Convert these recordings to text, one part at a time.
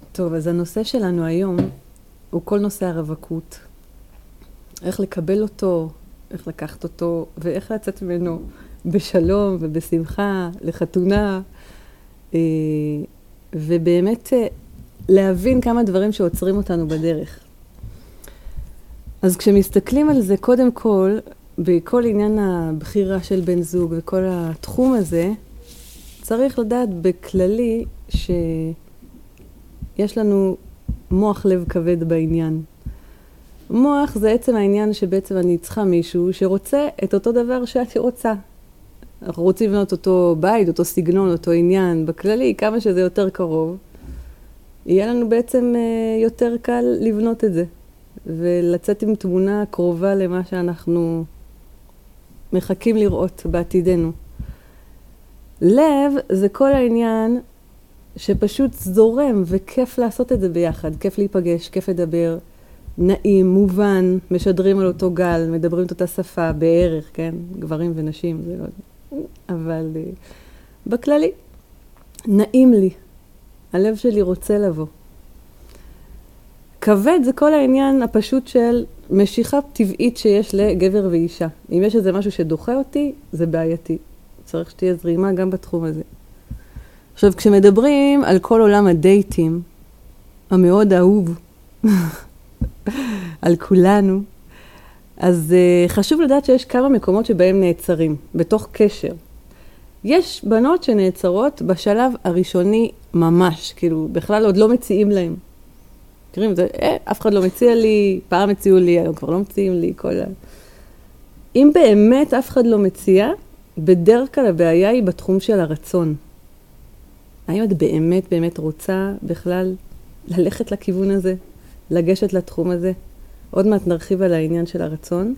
טוב, אז הנושא שלנו היום הוא כל נושא הרווקות. איך לקבל אותו, איך לקחת אותו, ואיך לצאת ממנו בשלום ובשמחה, לחתונה, ובאמת להבין כמה דברים שעוצרים אותנו בדרך. אז כשמסתכלים על זה, קודם כל, בכל עניין הבחירה של בן זוג וכל התחום הזה, צריך לדעת בכללי שיש לנו מוח לב כבד בעניין. מוח זה עצם העניין שבעצם אני צריכה מישהו שרוצה את אותו דבר שאת רוצה. אנחנו רוצים לבנות אותו בית, אותו סגנון, אותו עניין. בכללי, כמה שזה יותר קרוב, יהיה לנו בעצם יותר קל לבנות את זה. ולצאת עם תמונה קרובה למה שאנחנו מחכים לראות בעתידנו. לב זה כל העניין שפשוט זורם וכיף לעשות את זה ביחד. כיף להיפגש, כיף לדבר, נעים, מובן, משדרים על אותו גל, מדברים את אותה שפה בערך, כן? גברים ונשים, זה לא... אבל בכללי, נעים לי. הלב שלי רוצה לבוא. כבד זה כל העניין הפשוט של משיכה טבעית שיש לגבר ואישה. אם יש איזה משהו שדוחה אותי, זה בעייתי. צריך שתהיה זרימה גם בתחום הזה. עכשיו, כשמדברים על כל עולם הדייטים, המאוד אהוב, על כולנו, אז חשוב לדעת שיש כמה מקומות שבהם נעצרים, בתוך קשר. יש בנות שנעצרות בשלב הראשוני ממש, כאילו בכלל עוד לא מציעים להם. תראים, אף אחד לא מציע לי, פעם הציעו לי, היום כבר לא מציעים לי, אם באמת אף אחד לא מציע, בדרך כלל הבעיה היא בתחום של הרצון. האם את באמת רוצה בכלל ללכת לכיוון הזה, לגשת לתחום הזה? עוד מעט נרחיב על העניין של הרצון.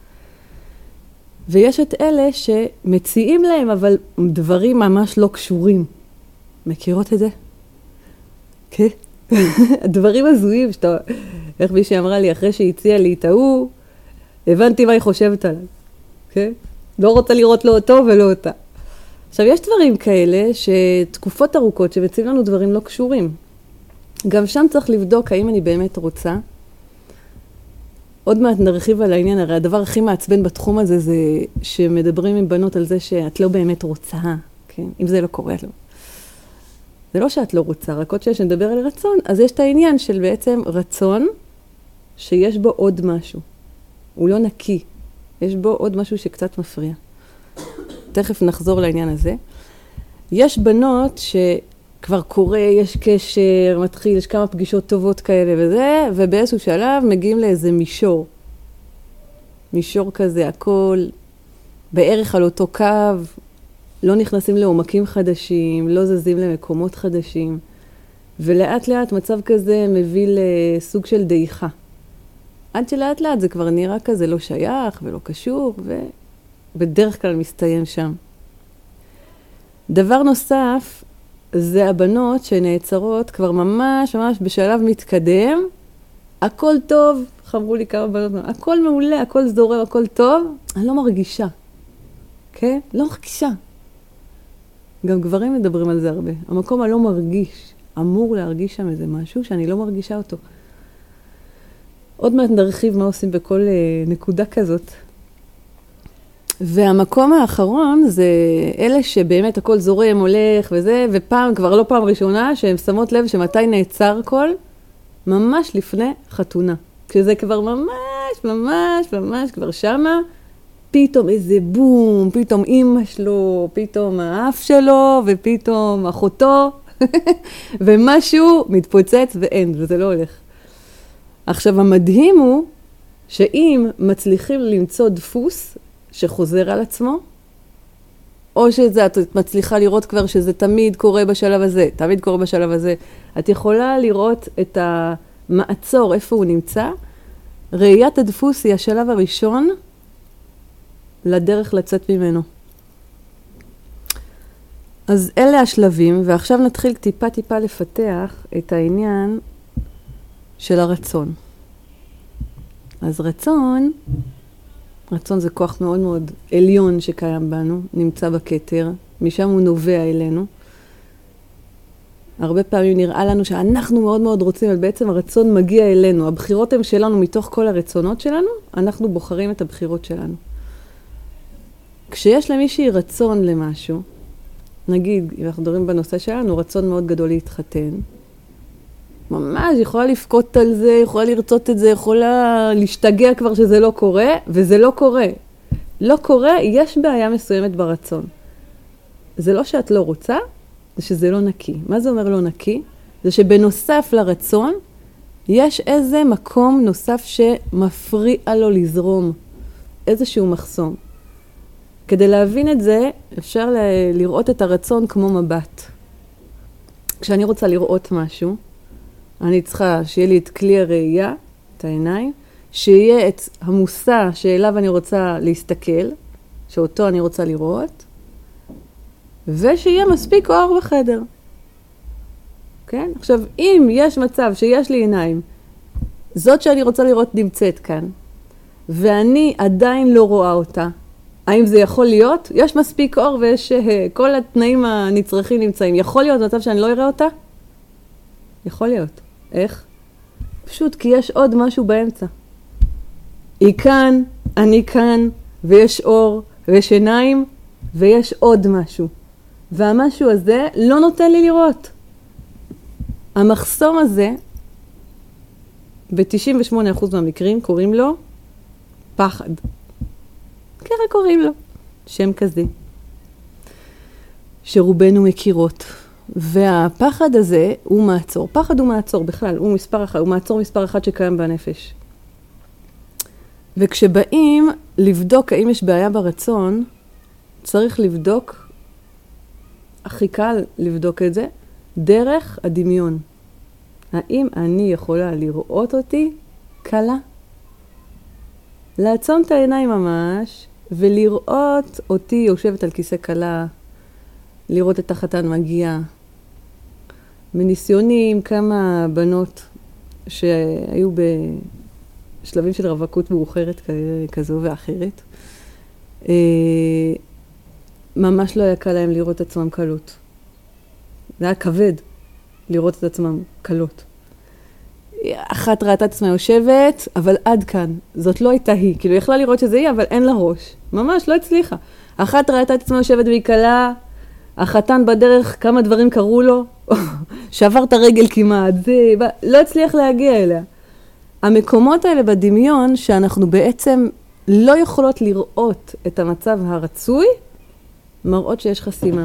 ויש את אלה שמציעים להם, אבל דברים ממש לא קשורים. מכירות את זה? כן. הדברים הזויים שאתה... איך מישהי אמרה לי, אחרי שהציעה לי את ההוא, הבנתי מה היא חושבת עליי. כן? לא רוצה לראות לא אותו ולא אותה. עכשיו, יש דברים כאלה שתקופות ארוכות שמציעים לנו דברים לא קשורים. גם שם צריך לבדוק האם אני באמת רוצה. עוד מעט נרחיב על העניין, הרי הדבר הכי מעצבן בתחום הזה זה שמדברים עם בנות על זה שאת לא באמת רוצה, כן? אם זה לא קורה לו. זה לא שאת לא רוצה, רק עוד שנדבר על רצון, אז יש את העניין של בעצם רצון שיש בו עוד משהו. הוא לא נקי. יש בו עוד משהו שקצת מפריע. תכף נחזור לעניין הזה. יש בנות שכבר קורה, יש קשר, מתחיל, יש כמה פגישות טובות כאלה וזה, ובאיזשהו שלב מגיעים לאיזה מישור. מישור כזה, הכל בערך על אותו קו, לא נכנסים לעומקים חדשים, לא זזים למקומות חדשים, ולאט לאט מצב כזה מביא לסוג של דעיכה. עד שלאט לאט זה כבר נראה כזה לא שייך ולא קשור, ובדרך כלל מסתיים שם. דבר נוסף, זה הבנות שנעצרות כבר ממש בשלב מתקדם, הכל טוב, חברו לי כמה בנות, הכל מעולה, הכל זורם, הכל טוב, אני לא מרגישה. כן? לא מרגישה. גם גברים מדברים על זה הרבה. המקום הלא מרגיש, אמור להרגיש שם איזה משהו שאני לא מרגישה אותו. עוד מעט נרחיב מה עושים בכל נקודה כזאת. והמקום האחרון זה אלה שבאמת הכל זורם, הולך וזה, ופעם, כבר לא פעם ראשונה, שהן שמות לב שמתי נעצר כל, ממש לפני חתונה. כשזה כבר ממש כבר שמה, פתאום איזה בום, פתאום אמא שלו, פתאום האף שלו, ופתאום אחותו, ומשהו מתפוצץ ואין, וזה לא הולך. עכשיו, המדהים הוא שאם מצליחים למצוא דפוס שחוזר על עצמו, או שזה, את מצליחה לראות כבר שזה תמיד קורה בשלב הזה, את יכולה לראות את המעצור, איפה הוא נמצא. ראיית הדפוס היא השלב הראשון לדרך לצאת ממנו. אז אלה השלבים, ועכשיו נתחיל טיפה לפתח את העניין של הרצון. אז רצון זה כוח מאוד מאוד עליון שקיים בנו, נמצא בכתר, משם הוא נובע אלינו. הרבה פעמים נראה לנו שאנחנו מאוד מאוד רוצים, אבל בעצם הרצון מגיע אלינו. הבחירות הן שלנו מתוך כל הרצונות שלנו, אנחנו בוחרים את הבחירות שלנו. כשיש למישהי רצון למשהו, נגיד, אם אנחנו מדברים בנושא שלנו, רצון מאוד גדול להתחתן, ממש יכולה לפקוט על זה, יכולה לרצות את זה, יכולה להשתגע כבר שזה לא קורה, וזה לא קורה. לא קורה, יש בעיה מסוימת ברצון. זה לא שאת לא רוצה, זה שזה לא נקי. מה זה אומר לא נקי? זה שבנוסף לרצון, יש איזה מקום נוסף שמפריע לו לזרום. איזשהו מחסום. כדי להבין את זה, אפשר לראות את הרצון כמו מבט. כשאני רוצה לראות משהו, אני צריכה שיהיה לי את כלי הראייה, את העיניים, שיהיה את המושא שאליו אני רוצה להסתכל, שאותו אני רוצה לראות, ושיהיה מספיק אור בחדר. כן? עכשיו, אם יש מצב שיש לי עיניים, זאת שאני רוצה לראות נמצאת כאן, ואני עדיין לא רואה אותה, האם זה יכול להיות? יש מספיק אור ויש כל התנאים הנצרכים נמצאים. יכול להיות מצב שאני לא אראה אותה? יכול להיות. איך? פשוט כי יש עוד משהו באמצע. היא כאן, אני כאן, ויש אור, ויש עיניים, ויש עוד משהו. והמשהו הזה לא נותן לי לראות. המחסום הזה, ב-98% מהמקרים קוראים לו פחד. ככה קוראים לו. שם כזה. שרובנו מכירות. והפחד הזה הוא מעצור. פחד הוא מעצור בכלל, הוא מספר אחד, הוא מעצור מספר אחד שקיים בנפש. וכשבאים לבדוק האם יש בעיה ברצון, צריך לבדוק, הכי קל לבדוק את זה, דרך הדמיון. האם אני יכולה לראות אותי קלה? לעצום את העיניים ממש, ולראות אותי יושבת על כיסא קלה, לראות את החתן מגיע. מניסיוני עם כמה בנות שהיו בשלבים של רווקות מאוחרת כזו ואחרת, ממש לא היה קל להם לראות את עצמם קלות. זה היה כבד לראות את עצמם קלות. אחת ראתה את עצמה יושבת, אבל עד כאן. זאת לא הייתה היא. כאילו, היא יכלה לראות שזה היא, אבל אין לה ראש. ממש לא הצליחה. אחת ראתה את עצמה יושבת והיא קלה, החתן בדרך, כמה דברים קרו לו, שעבר את הרגל כמעט, זה לא הצליח להגיע אליה. המקומות האלה בדמיון, שאנחנו בעצם לא יכולות לראות את המצב הרצוי, מראות שיש חסימה.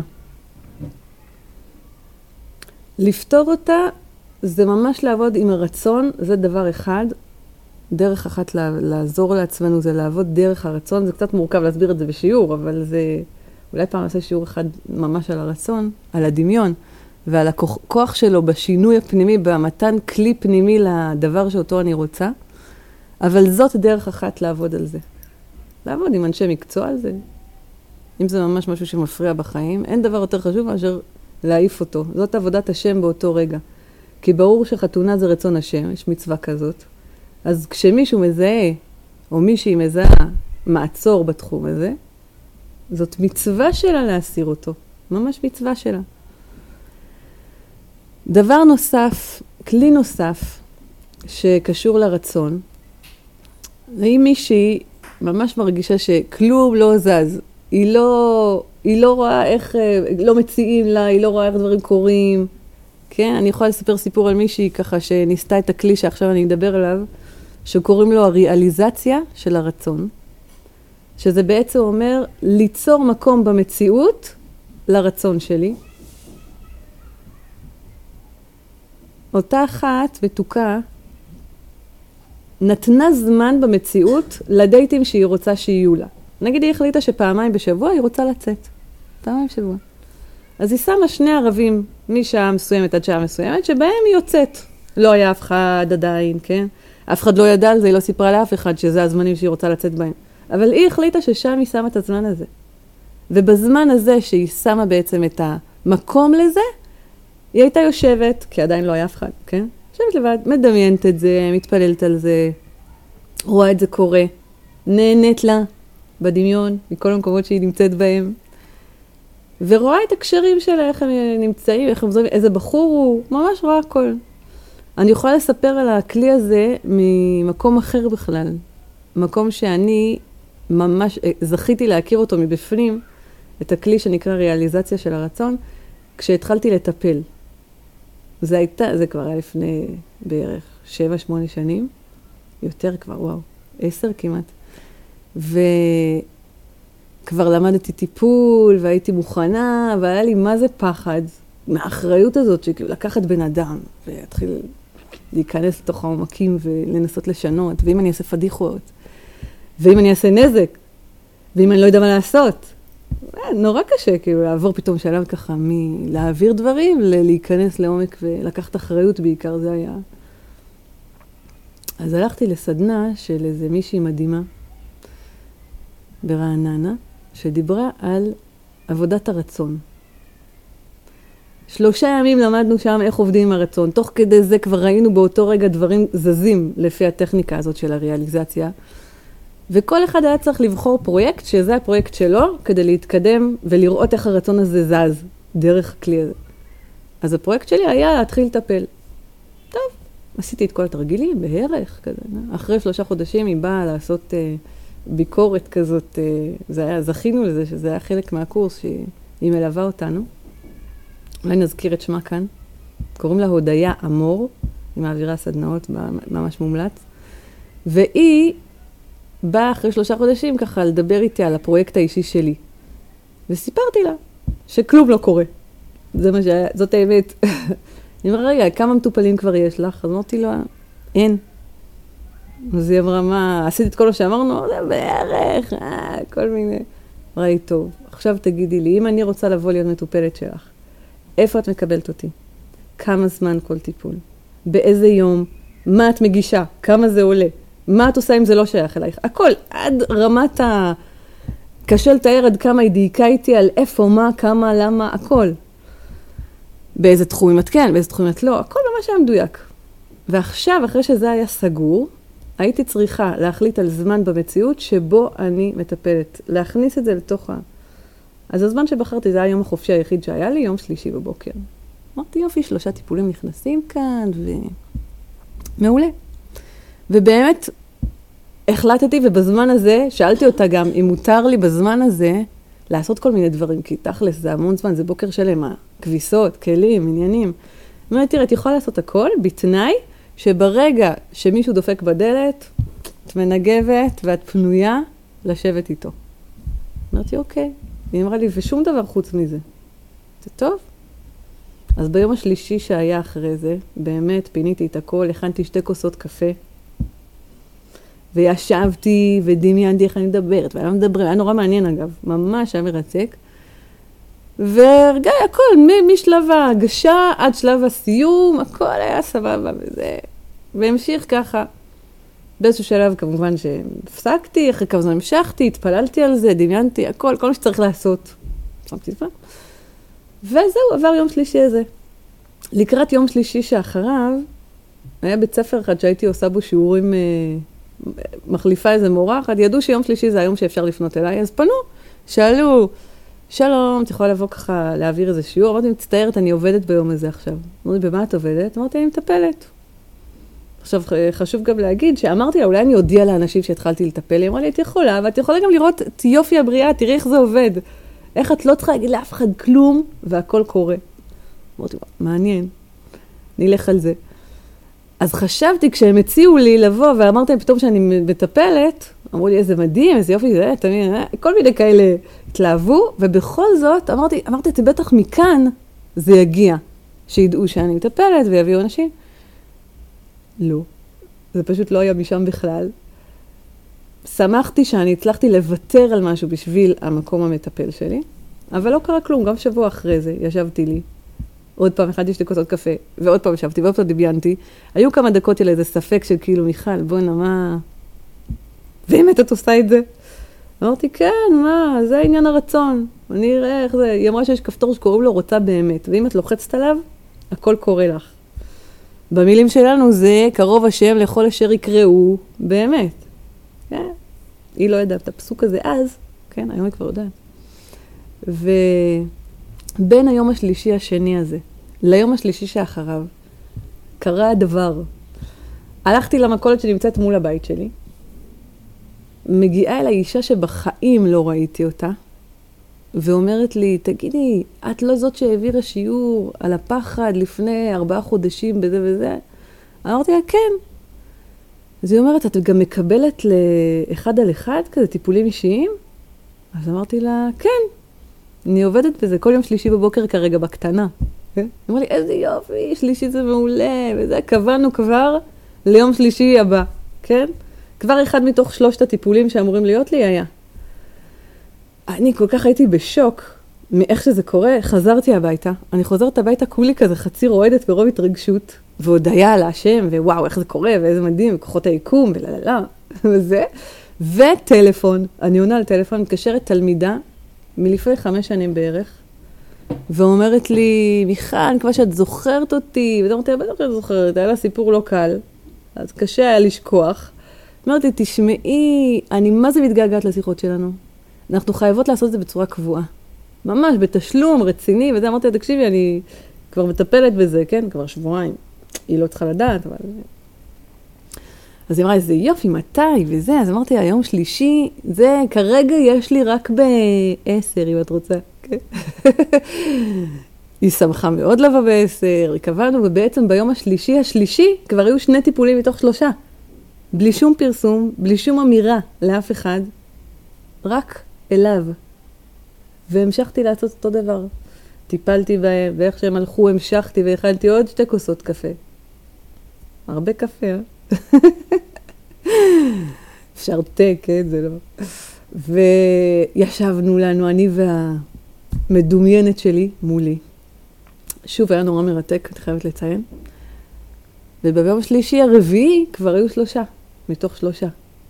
לפתור אותה, זה ממש לעבוד עם הרצון, זה דבר אחד. דרך אחת לעזור לעצמנו זה לעבוד דרך הרצון, זה קצת מורכב להסביר את זה בשיעור, אבל זה אולי פעם נעשה שיעור אחד ממש על הרצון, על הדמיון, ועל הכוח שלו בשינוי הפנימי, במתן כלי פנימי לדבר שאותו אני רוצה, אבל זאת דרך אחת לעבוד על זה. לעבוד עם אנשי מקצוע על זה. אם זה ממש משהו שמפריע בחיים, אין דבר יותר חשוב מאשר להעיף אותו. זאת עבודת השם באותו רגע. כי ברור שחתונה זה רצון השם, יש מצווה כזאת. אז כשמישהו מזהה, או מישהי מזהה מעצור בתחום הזה, זאת מצווה שלה להסיר אותו. ממש מצווה שלה. דבר נוסף, כלי נוסף, שקשור לרצון, זה אם מישהי ממש מרגישה שכלום לא זז, היא לא רואה איך, לא מציעים לה, היא לא רואה איך דברים קורים. כן? אני יכולה לספר סיפור על מישהי ככה שניסתה את הכלי שעכשיו אני אדבר עליו, שקוראים לו הריאליזציה של הרצון, שזה בעצם אומר ליצור מקום במציאות לרצון שלי. אותה אחת מתוקה נתנה זמן במציאות לדייטים שהיא רוצה שיהיו לה. נגיד היא החליטה שפעמיים בשבוע היא רוצה לצאת. פעמיים בשבוע. אז היא שמה שני ערבים משעה מסוימת עד שעה מסוימת, שבהם היא יוצאת. לא היה אף אחד עדיין, כן? אף אחד לא ידע על זה, היא לא סיפרה לאף אחד שזה הזמנים שהיא רוצה לצאת בהם. אבל היא החליטה ששם היא שמה את הזמן הזה. ובזמן הזה שהיא שמה בעצם את המקום לזה, היא הייתה יושבת, כי עדיין לא היה אף אחד, כן? יושבת לבד, מדמיינת את זה, מתפללת על זה, רואה את זה קורה, נהנית לה בדמיון, מכל המקומות שהיא נמצאת בהם. ורואה את הקשרים שלה, איך הם נמצאים, איך הם מזוהים, איזה בחור הוא, ממש רואה הכל. אני יכולה לספר על הכלי הזה ממקום אחר בכלל. מקום שאני ממש זכיתי להכיר אותו מבפנים, את הכלי שנקרא ריאליזציה של הרצון, כשהתחלתי לטפל. זה כבר היה לפני בערך 7-8 שנים, יותר כבר, וואו, 10 כמעט. וכבר למדתי טיפול, והייתי מוכנה, והיה לי מה זה פחד, מהאחריות הזאת, שכאילו לקחת בן אדם, ולהתחיל להיכנס לתוך העומקים, ולנסות לשנות, ואם אני אעשה פדיחות, ואם אני אעשה נזק, ואם אני לא יודע מה לעשות. נורא קשה, כאילו, לעבור פתאום שלב ככה, מלהעביר דברים, להיכנס לעומק ולקחת אחריות בעיקר, זה היה. אז הלכתי לסדנה של איזה מישהי מדהימה, ברעננה, שדיברה על עבודת הרצון. 3 ימים למדנו שם איך עובדים עם הרצון. תוך כדי זה כבר ראינו באותו רגע דברים זזים לפי הטכניקה הזאת של הריאליזציה. וכל אחד היה צריך לבחור פרויקט, שזה הפרויקט שלו, כדי להתקדם ולראות איך הרצון הזה זז דרך הכלי הזה. אז הפרויקט שלי היה להתחיל לטפל. טוב, עשיתי את כל התרגילים בערך כזה. אחרי 3 חודשים היא באה לעשות ביקורת כזאת, זכינו לזה, שזה היה חלק מהקורס שהיא מלווה אותנו. אולי נזכיר את שמה כאן. קוראים לה הודיה אמור, היא מעבירה סדנאות, ממש מומלץ. והיא באה אחרי 3 חודשים ככה לדבר איתי על הפרויקט האישי שלי. וסיפרתי לה שכלום לא קורה. זה מה שהיה, זאת האמת. אני אמרה, רגע, כמה מטופלים כבר יש לך? אז אמרתי לו, אין. אז היא אמרה, מה, עשיתי את כל מה שאמרנו? זה בערך, כל מיני. אמרה, טוב, עכשיו תגידי לי, אם אני רוצה לבוא להיות מטופלת שלך, איפה את מקבלת אותי? כמה זמן כל טיפול? באיזה יום? מה את מגישה? כמה זה עולה? מה את עושה אם זה לא שייך אלייך? הכל, עד רמת קשה לתאר עד כמה היא דייקה איתי על איפה, מה, כמה, למה, הכל. באיזה תחומים את כן, באיזה תחומים את לא, הכל ממש היה מדויק. ועכשיו, אחרי שזה היה סגור, הייתי צריכה להחליט על זמן במציאות שבו אני מטפלת. להכניס את זה לתוך אז הזמן שבחרתי, זה היה היום החופשי היחיד שהיה לי, יום שלישי בבוקר. אמרתי, יופי, 3 טיפולים נכנסים כאן, מעולה. ובאמת, החלטתי, ובזמן הזה, שאלתי אותה גם, אם מותר לי בזמן הזה, לעשות כל מיני דברים, כי תכלס, זה המון זמן, זה בוקר שלם, כביסות, כלים, עניינים. אמרתי, תראה, את יכולה לעשות הכל, בתנאי, שברגע שמישהו דופק בדלת, את מנגבת ואת פנויה לשבת איתו. אמרתי, אוקיי. היא אמרה לי, ושום דבר חוץ מזה. זה טוב? אז ביום השלישי שהיה אחרי זה, באמת פיניתי את הכל, הכנתי 2 כוסות קפה, וישבתי ודמיינתי איך אני מדברת, והיה מדברים, היה נורא מעניין אגב, ממש היה מרצק, והרגע הכל, משלב ההגשה עד שלב הסיום, הכל היה סבבה וזה, והמשיך ככה. באיזשהו שלב כמובן שהפסקתי, אחרי כמה זמן המשכתי, התפללתי על זה, דמיינתי, הכל, כל מה שצריך לעשות. שמתי זמן. וזהו, עבר יום שלישי הזה. לקראת יום שלישי שאחריו, היה בית ספר אחד שהייתי עושה בו שיעורים, מחליפה איזה מורה אחת, ידעו שיום שלישי זה היום שאפשר לפנות אליי, אז פנו, שאלו, שלום, את יכולה לבוא ככה להעביר איזה שיעור? אמרתי, מצטערת, אני עובדת ביום הזה עכשיו. אמרתי, במה את עובדת? אמרתי, אני מטפלת. עכשיו, חשוב גם להגיד שאמרתי לה, אולי אני אודיע לאנשים שהתחלתי לטפל, היא אמרה לי, את יכולה, ואת יכולה גם לראות את יופי הבריאה, תראי איך זה עובד. איך את לא צריכה להגיד לאף אחד כלום, והכל קורה. אמרתי, מעניין, נלך על זה. אז חשבתי, כשהם הציעו לי לבוא, ואמרתי להם פתאום שאני מטפלת, אמרו לי, איזה מדהים, איזה יופי, זה, תמיד, כל מיני כאלה התלהבו, ובכל זאת, אמרתי, זה בטח מכאן זה יגיע, שידעו שאני מטפלת ויביאו אנשים. לא, זה פשוט לא היה משם בכלל. שמחתי שאני הצלחתי לוותר על משהו בשביל המקום המטפל שלי, אבל לא קרה כלום, גם שבוע אחרי זה ישבתי לי, עוד פעם אחד יש לי כוסות קפה, ועוד פעם ישבתי, ועוד פעם דמיינתי, היו כמה דקות של איזה ספק של כאילו, מיכל, בואי נמה, באמת את עושה את זה? אמרתי, כן, מה, זה העניין הרצון, אני אראה איך זה, היא אמרה שיש כפתור שקוראים לו רוצה באמת, ואם את לוחצת עליו, הכל קורה לך. במילים שלנו זה קרוב השם לכל אשר יקראו באמת. כן? היא לא ידעה את הפסוק הזה אז, כן, היום היא כבר יודעת. בין היום השלישי השני הזה, ליום השלישי שאחריו, קרה הדבר. הלכתי למכולת שנמצאת מול הבית שלי, מגיעה אליי אישה שבחיים לא ראיתי אותה, ואומרת לי, תגידי, את לא זאת שהעבירה שיעור על הפחד לפני 4 חודשים בזה וזה? אמרתי לה, כן. אז היא אומרת, את גם מקבלת לאחד על אחד כזה טיפולים אישיים? אז אמרתי לה, כן. אני עובדת בזה כל יום שלישי בבוקר כרגע בקטנה. היא אמרה לי, איזה יופי, שלישי זה מעולה, וזה קבענו כבר ליום שלישי הבא, כן? כבר אחד מתוך 3 הטיפולים שאמורים להיות לי היה. אני כל כך הייתי בשוק מאיך שזה קורה, חזרתי הביתה. אני חוזרת הביתה כולי כזה חצי רועדת ברוב התרגשות, והודיה על השם, ווואו, איך זה קורה, ואיזה מדהים, וכוחות היקום, ולללה, וזה. וטלפון, אני עונה על טלפון, מתקשרת תלמידה, מלפני 5 שנים בערך, ואומרת לי, מיכל, אני מקווה שאת זוכרת אותי, וזה אמרתי, בטח שאת זוכרת, היה לה סיפור לא קל, אז קשה היה לשכוח. אמרתי לי, תשמעי, אני מה זה מתגעגעת לשיחות שלנו? אנחנו חייבות לעשות את זה בצורה קבועה. ממש, בתשלום, רציני, וזה אמרתי, תקשיבי, אני כבר מטפלת בזה, כן? כבר 2 שבועות. היא לא צריכה לדעת, אבל... אז היא אמרה, איזה יופי, מתי, וזה. אז אמרתי, היום שלישי, זה כרגע יש לי רק ב-10, אם את רוצה. כן? היא שמחה מאוד לבוא ב-10, קבענו, ובעצם ביום השלישי, כבר היו 2 טיפולים מתוך 3. בלי שום פרסום, בלי שום אמירה לאף אחד, רק אליו. והמשכתי לעשות אותו דבר. טיפלתי בהם, ואיך שהם הלכו, המשכתי והאכלתי עוד 2 כוסות קפה. הרבה קפה, אפשר תה, כן, זה לא. וישבנו לנו, אני והמדומיינת שלי מולי. שוב, היה נורא מרתק, אני חייבת לציין. וביום השלישי הרביעי כבר היו 3 מתוך 3.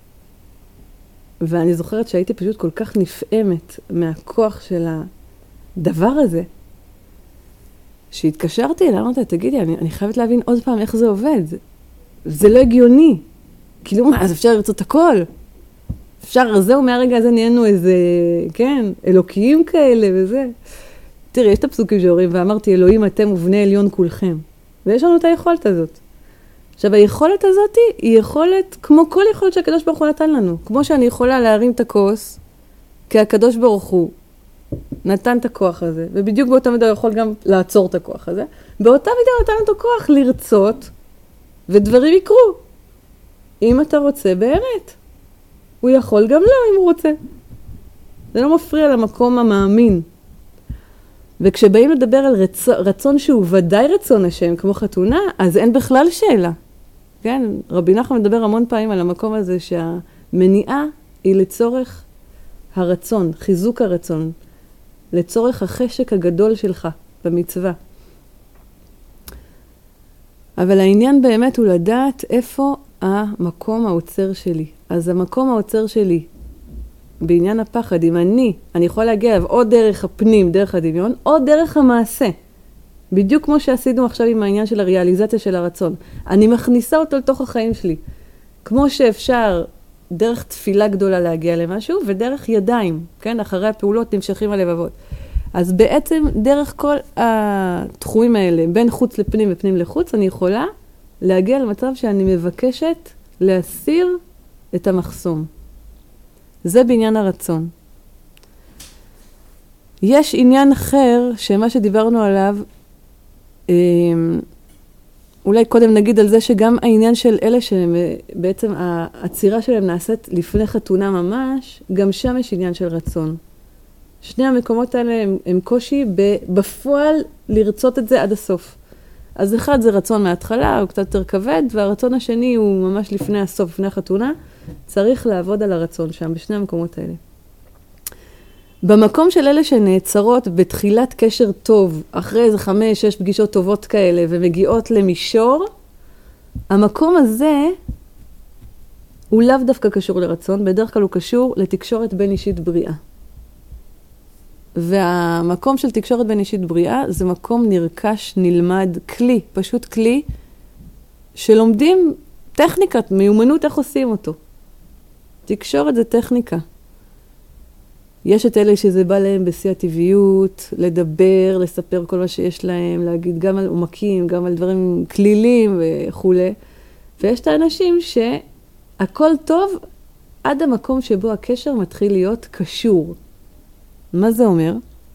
ואני זוכרת שהייתי פשוט כל כך נפעמת מהכוח של הדבר הזה, שהתקשרתי אליה, אמרתי, תגידי, אני חייבת להבין עוד פעם איך זה עובד. זה לא הגיוני. כאילו מה, אז אפשר לרצות הכל. אפשר, זהו, מהרגע הזה נהיינו איזה, כן, אלוקיים כאלה וזה. תראי, יש את הפסוקים שאומרים, ואמרתי, אלוהים אתם ובני עליון כולכם. ויש לנו את היכולת הזאת. עכשיו, היכולת הזאת היא יכולת, כמו כל יכולת שהקדוש ברוך הוא נתן לנו. כמו שאני יכולה להרים את הכוס, כי הקדוש ברוך הוא נתן את הכוח הזה, ובדיוק באותה מידה הוא יכול גם לעצור את הכוח הזה. באותה מידה הוא נתן את הכוח לרצות, ודברים יקרו. אם אתה רוצה באמת, הוא יכול גם לא אם הוא רוצה. זה לא מפריע למקום המאמין. וכשבאים לדבר על רצון שהוא ודאי רצון השם, כמו חתונה, אז אין בכלל שאלה. כן, רבי נחמן מדבר המון פעמים על המקום הזה שהמניעה היא לצורך הרצון, חיזוק הרצון, לצורך החשק הגדול שלך במצווה. אבל העניין באמת הוא לדעת איפה המקום העוצר שלי. אז המקום העוצר שלי בעניין הפחד, אם אני יכולה להגיע אליו או דרך הפנים, דרך הדמיון, או דרך המעשה. בדיוק כמו שעשינו עכשיו עם העניין של הריאליזציה של הרצון. אני מכניסה אותו לתוך החיים שלי. כמו שאפשר דרך תפילה גדולה להגיע למשהו, ודרך ידיים, כן? אחרי הפעולות נמשכים הלבבות. אז בעצם דרך כל התחומים האלה, בין חוץ לפנים ופנים לחוץ, אני יכולה להגיע למצב שאני מבקשת להסיר את המחסום. זה בעניין הרצון. יש עניין אחר, שמה שדיברנו עליו, אולי קודם נגיד על זה שגם העניין של אלה שבעצם העצירה שלהם נעשית לפני חתונה ממש, גם שם יש עניין של רצון. 2 המקומות האלה הם קושי בפועל לרצות את זה עד הסוף. אז אחד זה רצון מההתחלה, הוא קצת יותר כבד, והרצון השני הוא ממש לפני הסוף, לפני החתונה. צריך לעבוד על הרצון שם, בשני המקומות האלה. במקום של אלה שנעצרות בתחילת קשר טוב, אחרי איזה 5-6 פגישות טובות כאלה, ומגיעות למישור, המקום הזה הוא לאו דווקא קשור לרצון, בדרך כלל הוא קשור לתקשורת בין אישית בריאה. והמקום של תקשורת בין אישית בריאה זה מקום נרכש, נלמד, כלי, פשוט כלי, שלומדים טכניקת, מיומנות איך עושים אותו. תקשורת זה טכניקה. יש את אלה שזה בא להם בשיא הטבעיות, לדבר, לספר כל מה שיש להם, להגיד גם על עומקים, גם על דברים כלילים וכו'. ויש את האנשים שהכל טוב עד המקום שבו הקשר מתחיל להיות קשור. מה זה אומר?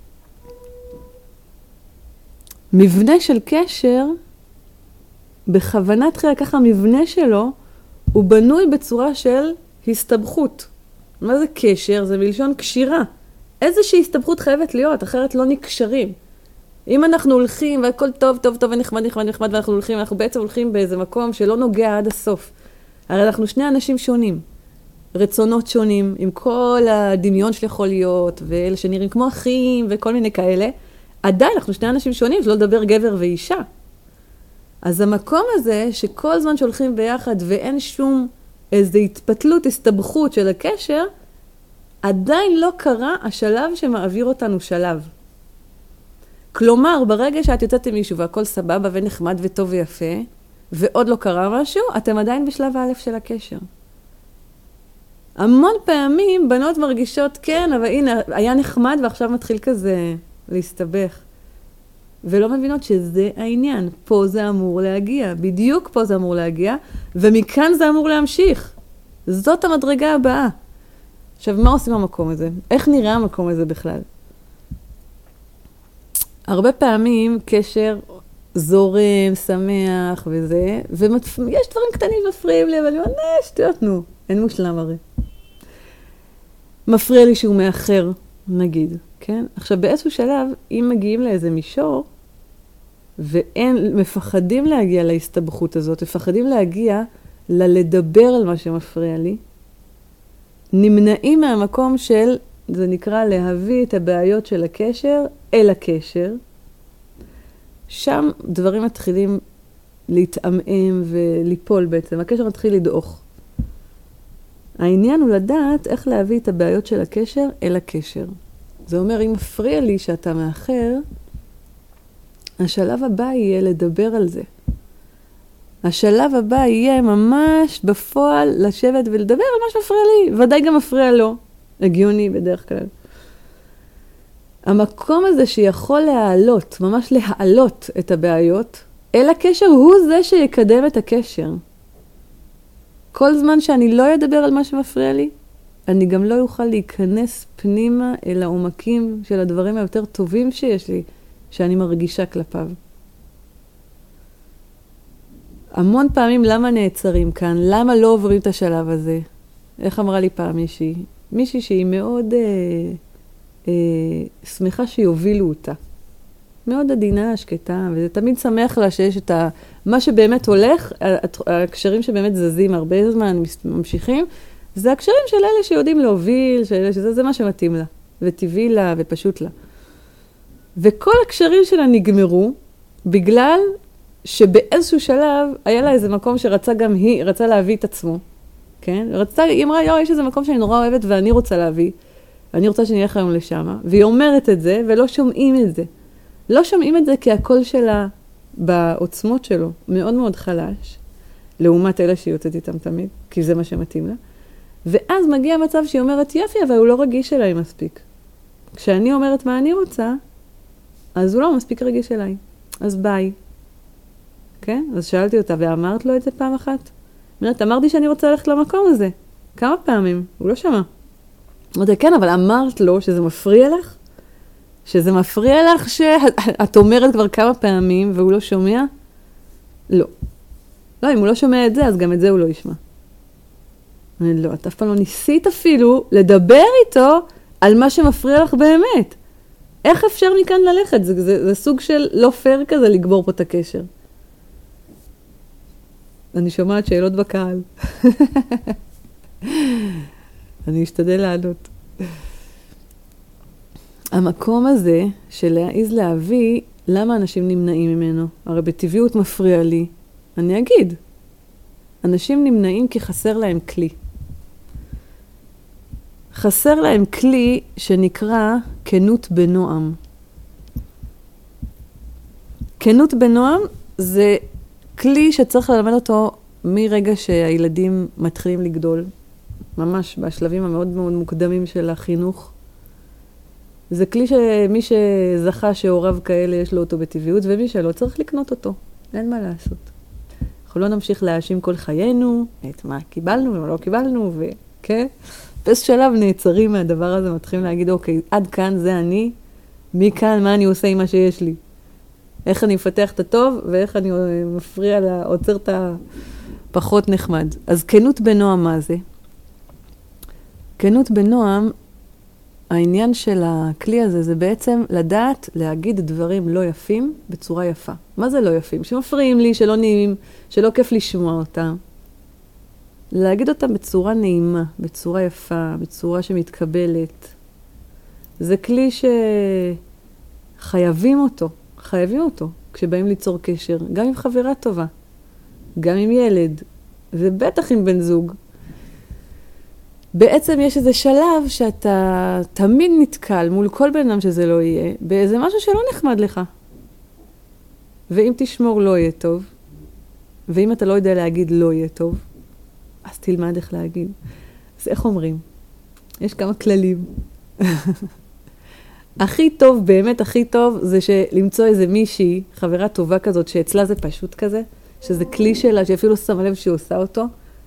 מבנה של קשר, בכוונה תחילה ככה המבנה שלו, הוא בנוי בצורה של הסתבכות. מה זה קשר? זה מלשון קשירה. איזושהי הסתבכות חייבת להיות, אחרת לא נקשרים. אם אנחנו הולכים והכל טוב, טוב, טוב ונחמד, נחמד, נחמד, ואנחנו הולכים, אנחנו בעצם הולכים באיזה מקום שלא נוגע עד הסוף. הרי אנחנו שני אנשים שונים, רצונות שונים, עם כל הדמיון שיכול להיות, ואלה שנראים כמו אחים וכל מיני כאלה, עדיין אנחנו שני אנשים שונים, שלא לדבר גבר ואישה. אז המקום הזה שכל זמן שהולכים ביחד ואין שום איזו התפתלות, הסתבכות של הקשר, עדיין לא קרה השלב שמעביר אותנו שלב. כלומר, ברגע שאת יוצאת עם מישהו והכל סבבה ונחמד וטוב ויפה, ועוד לא קרה משהו, אתם עדיין בשלב א' של הקשר. המון פעמים בנות מרגישות, כן, אבל הנה, היה נחמד ועכשיו מתחיל כזה להסתבך. ולא מבינות שזה העניין. פה זה אמור להגיע, בדיוק פה זה אמור להגיע, ומכאן זה אמור להמשיך. זאת המדרגה הבאה. עכשיו, מה עושים במקום הזה? איך נראה המקום הזה בכלל? הרבה פעמים קשר זורם, שמח וזה, ויש דברים קטנים שמפריעים לי, אבל אני אומרת, שטויות, נו, אין מושלם הרי. מפריע לי שהוא מאחר, נגיד, כן? עכשיו, באיזשהו שלב, אם מגיעים לאיזה מישור, מפחדים להגיע להסתבכות הזאת, מפחדים להגיע לדבר על מה שמפריע לי, נמנעים מהמקום של, זה נקרא להביא את הבעיות של הקשר אל הקשר, שם דברים מתחילים להתעמם וליפול בעצם, הקשר מתחיל לדעוך. העניין הוא לדעת איך להביא את הבעיות של הקשר אל הקשר. זה אומר, אם מפריע לי שאתה מאחר, השלב הבא יהיה לדבר על זה. השלב הבא יהיה ממש בפועל לשבת ולדבר על מה שמפריע לי, ודאי גם מפריע לו, הגיוני בדרך כלל. המקום הזה שיכול להעלות, ממש להעלות את הבעיות, אל הקשר הוא זה שיקדם את הקשר. כל זמן שאני לא אדבר על מה שמפריע לי, אני גם לא יוכל להיכנס פנימה אל העומקים של הדברים היותר טובים שיש לי, שאני מרגישה כלפיו. המון פעמים למה נעצרים כאן? למה לא עוברים את השלב הזה? איך אמרה לי פעם מישהי שהיא מאוד שמחה שיובילו אותה. מאוד עדינה, שקטה, וזה תמיד שמח לה שיש את מה שבאמת הולך, הקשרים שבאמת זזים הרבה זמן, ממשיכים, זה הקשרים של אלה שיודעים להוביל, שזה מה שמתאים לה, וטבעי לה ופשוט לה. וכל הקשרים שלה נגמרו, בגלל שבאיזשהו שלב היה לה איזה מקום שרצה גם היא, רצה להביא את עצמו, כן? היא אמרה, יש איזה מקום שאני נורא אוהבת ואני רוצה להביא, אני רוצה שנלך היום לשם, והיא אומרת את זה ולא שומעים את זה. לא שומעים את זה כי הקול שלה בעוצמות שלו מאוד מאוד חלש, לעומת אלה שהיא יוצאת איתם תמיד, כי זה מה שמתאים לה. ואז מגיע מצב שהיא אומרת, יפי, אבל הוא לא רגיש אליי מספיק. כשאני אומרת מה אני רוצה, אז הוא לא מספיק רגיש אליי. אז ביי. כן? אז שאלתי אותה, ואמרת לו את זה פעם אחת? אמרתי שאני רוצה ללכת למקום הזה. כמה פעמים? הוא לא שמע. אמרתי, כן, אבל אמרת לו שזה מפריע לך? שזה מפריע לך שאת אומרת כבר כמה פעמים והוא לא שומע? לא. לא, אם הוא לא שומע את זה, אז גם את זה הוא לא ישמע. אני לא, את אף פעם לא ניסית אפילו לדבר איתו על מה שמפריע לך באמת. איך אפשר מכאן ללכת? זה סוג של לא פייר כזה לגבור פה את הקשר. אני שומעת שאלות בקהל. אני אשתדל לענות. המקום הזה של להעיז להביא, למה אנשים נמנעים ממנו? הרי בטבעיות מפריע לי. אני אגיד, אנשים נמנעים כי חסר להם כלי. חסר להם כלי שנקרא כנות בנועם. כנות בנועם זה כלי שצריך ללמד אותו מרגע שהילדים מתחילים לגדול, ממש בשלבים המאוד מאוד מוקדמים של החינוך. זה כלי שמי שזכה שהוריו כאלה יש לו אותו בטבעיות, ומי שלא צריך לקנות אותו. אין מה לעשות. אנחנו לא נמשיך להאשים כל חיינו, את מה קיבלנו ומה לא קיבלנו, וכן. באיזה שלב נעצרים מהדבר הזה, מתחילים להגיד, אוקיי, עד כאן זה אני, מכאן מה אני עושה עם מה שיש לי. איך אני מפתח את הטוב, ואיך אני מפריע, עוצר את הפחות נחמד. אז כנות בנועם מה זה? כנות בנועם, העניין של הכלי הזה זה בעצם לדעת להגיד דברים לא יפים בצורה יפה. מה זה לא יפים? שמפריעים לי, שלא נעימים, שלא כיף לשמוע אותם. להגיד אותם בצורה נעימה, בצורה יפה, בצורה שמתקבלת. זה כלי שחייבים אותו כשבאים ליצור קשר, גם עם חברה טובה, גם עם ילד, ובטח עם בן זוג. בעצם יש איזה שלב שאתה תמיד נתקל מול כל בן אדם שזה לא יהיה, באיזה משהו שלא נחמד לך. ואם תשמור לא יהיה טוב, ואם אתה לא יודע להגיד לא יהיה טוב, אז תלמד איך להגיד. אז איך אומרים? יש כמה כללים. הכי טוב, באמת הכי טוב, זה למצוא איזה מישהי, חברה טובה כזאת, שאצלה זה פשוט כזה, שזה כלי שלה, שאפילו שמה לב שהיא עושה אותו,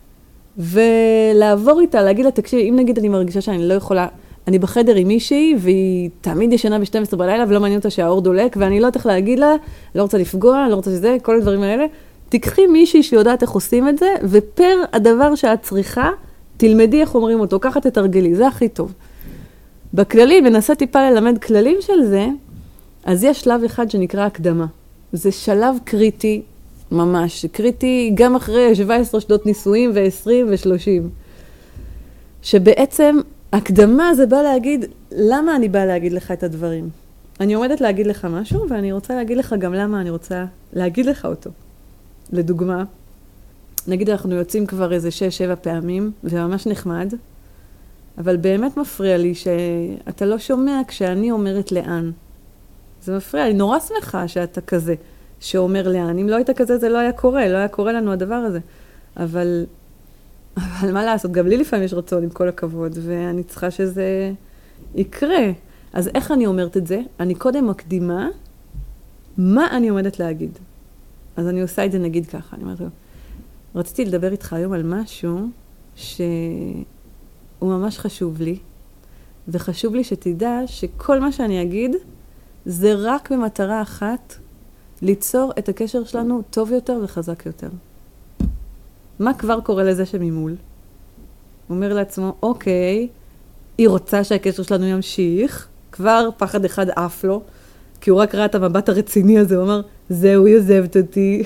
ולעבור איתה, להגיד לה, תקשיב, אם נגיד אני מרגישה שאני לא יכולה, אני בחדר עם מישהי, והיא תמיד ישנה ב-12 בלילה, ולא מעניין אותה שהאור דולק, ואני לא יודעת איך להגיד לה, לא רוצה לפגוע, לא רוצה שזה, כל הדברים האלה. תקחי מישהי שיודעת איך עושים את זה, ופר הדבר שאת צריכה, תלמדי איך אומרים אותו, ככה תתרגלי, זה הכי טוב. בכללים, ננסה טיפה ללמד כללים של זה, אז יש שלב אחד שנקרא הקדמה. זה שלב קריטי, ממש, קריטי גם אחרי 17 שנות נישואים ו-20 ו-30. שבעצם הקדמה זה בא להגיד, למה אני באה להגיד לך את הדברים? אני עומדת להגיד לך משהו, ואני רוצה להגיד לך גם למה אני רוצה להגיד לך אותו. לדוגמה, נגיד אנחנו יוצאים כבר איזה 6-7 פעמים, זה ממש נחמד, אבל באמת מפריע לי שאתה לא שומע כשאני אומרת לאן. זה מפריע, אני נורא שמחה שאתה כזה, שאומר לאן. אם לא היית כזה, זה לא היה קורה, לא היה קורה לנו הדבר הזה. אבל מה לעשות, גם לי לפעמים יש רצון עם כל הכבוד, ואני צריכה שזה יקרה. אז איך אני אומרת את זה? אני קודם מקדימה מה אני עומדת להגיד. אז אני עושה את זה נגיד ככה, אני אומרת, רציתי לדבר איתך היום על משהו שהוא ממש חשוב לי, וחשוב לי שתדע שכל מה שאני אגיד זה רק במטרה אחת, ליצור את הקשר שלנו טוב יותר וחזק יותר. מה כבר קורה לזה שממול? הוא אומר לעצמו, אוקיי, היא רוצה שהקשר שלנו ימשיך, כבר פחד אחד אף לו, כי הוא רק ראה את המבט הרציני הזה, הוא אמר, זהו, היא עוזבת אותי.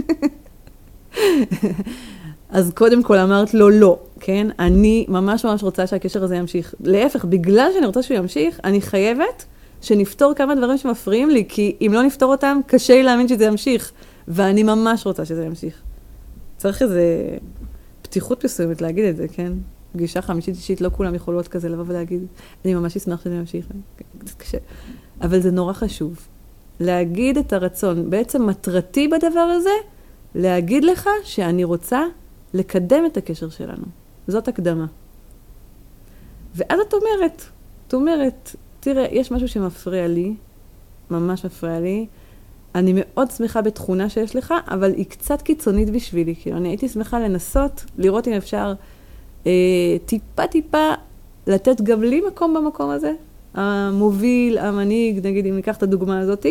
אז קודם כל אמרת לו, לא, כן? אני ממש ממש רוצה שהקשר הזה ימשיך. להפך, בגלל שאני רוצה שהוא ימשיך, אני חייבת שנפתור כמה דברים שמפריעים לי, כי אם לא נפתור אותם, קשה לי להאמין שזה ימשיך. ואני ממש רוצה שזה ימשיך. צריך איזה פתיחות מסוימת להגיד את זה, כן? פגישה חמישית אישית, לא כולם יכולות כזה לבוא ולהגיד, אני ממש אשמח שזה ימשיך. קצת קשה. אבל זה נורא חשוב. להגיד את הרצון. בעצם מטרתי בדבר הזה, להגיד לך שאני רוצה לקדם את הקשר שלנו. זאת הקדמה. ואז את אומרת, תראה, יש משהו שמפריע לי, ממש מפריע לי, אני מאוד שמחה בתכונה שיש לך, אבל היא קצת קיצונית בשבילי. כאילו, אני הייתי שמחה לנסות, לראות אם אפשר טיפה לתת גם לי מקום במקום הזה. המוביל, המנהיג, נגיד, אם ניקח את הדוגמה הזאת,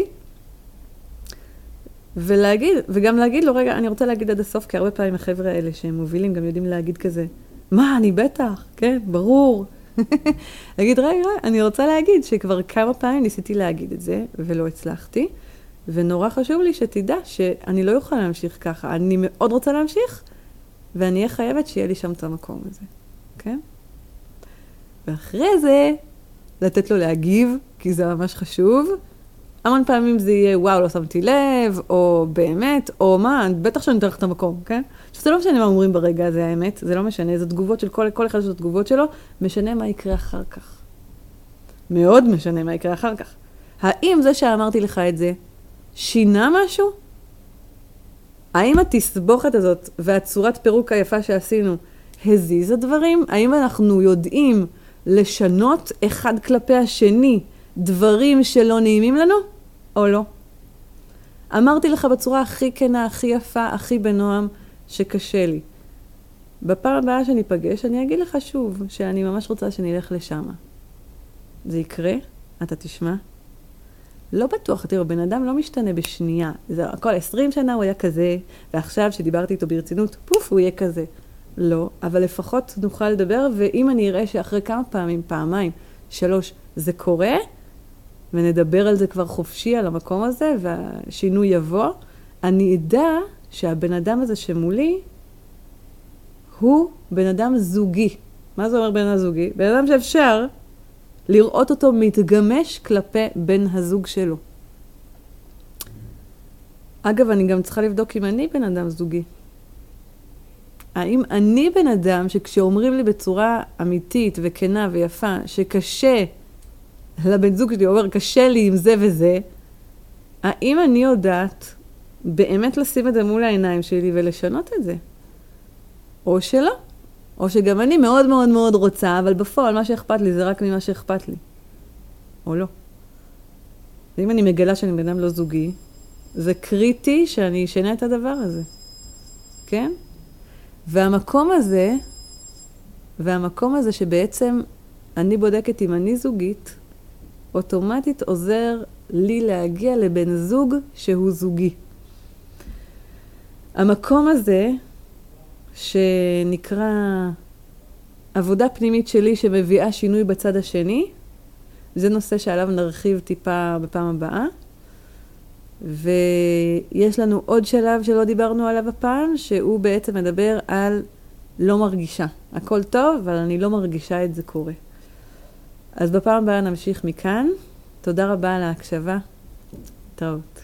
וגם להגיד לו, רגע, אני רוצה להגיד עד הסוף, כי הרבה פעמים החבר'ה האלה שהם מובילים גם יודעים להגיד כזה, מה, אני בטח, כן, ברור. להגיד, רגע, אני רוצה להגיד שכבר כמה פעמים ניסיתי להגיד את זה, ולא הצלחתי, ונורא חשוב לי שתדע שאני לא יוכל להמשיך ככה. אני מאוד רוצה להמשיך, ואני אהיה חייבת שיהיה לי שם את המקום הזה. כן? ואחרי זה, לתת לו להגיב, כי זה ממש חשוב. המון פעמים זה יהיה, וואו, לא שמתי לב, או באמת, או מה, בטח שאני אתן לך את המקום, כן? שזה לא משנה מה אומרים ברגע הזה, האמת. זה לא משנה, זה תגובות של כל אחד של התגובות שלו, משנה מה יקרה אחר כך. מאוד משנה מה יקרה אחר כך. האם זה שאמרתי לך את זה, שינה משהו? האם התסבוכת הזאת והצורת פירוק היפה שעשינו הזיזה דברים? האם אנחנו יודעים לשנות אחד כלפי השני דברים שלא נעימים לנו, או לא. אמרתי לך בצורה הכי כנה, הכי יפה, הכי בנועם, שקשה לי. בפעם הבאה שאני פגש, אני אגיד לך שוב, שאני ממש רוצה שנלך לשם. זה יקרה? אתה תשמע? לא בטוח, תראו, בן אדם לא משתנה בשנייה. זה הכל 20 שנה הוא היה כזה, ועכשיו שדיברתי איתו ברצינות, פוף, הוא יהיה כזה. לא, אבל לפחות נוכל לדבר, ואם אני אראה שאחרי כמה פעמים, פעמיים, 3, זה קורה, ונדבר על זה כבר חופשי על המקום הזה, והשינוי יבוא, אני אדע שהבן אדם הזה שמולי, הוא בן אדם זוגי. מה זה אומר בן אדם זוגי? בן אדם שאפשר לראות אותו מתגמש כלפי בן הזוג שלו. אגב, אני גם צריכה לבדוק אם אני בן אדם זוגי. האם אני בן אדם שכשאומרים לי בצורה אמיתית וכנה ויפה שקשה לבן זוג שלי, אומר קשה לי עם זה וזה, האם אני יודעת באמת לשים את זה מול העיניים שלי ולשנות את זה? או שלא. או שגם אני מאוד מאוד מאוד רוצה, אבל בפועל מה שאכפת לי זה רק ממה שאכפת לי. או לא. ואם אני מגלה שאני בן אדם לא זוגי, זה קריטי שאני אשנה את הדבר הזה. כן? והמקום הזה שבעצם אני בודקת אם אני זוגית, אוטומטית עוזר לי להגיע לבן זוג שהוא זוגי. המקום הזה שנקרא עבודה פנימית שלי שמביאה שינוי בצד השני, זה נושא שעליו נרחיב טיפה בפעם הבאה. ויש לנו עוד שלב שלא דיברנו עליו הפעם, שהוא בעצם מדבר על לא מרגישה. הכל טוב, אבל אני לא מרגישה את זה קורה. אז בפעם הבאה נמשיך מכאן. תודה רבה על ההקשבה. טוב.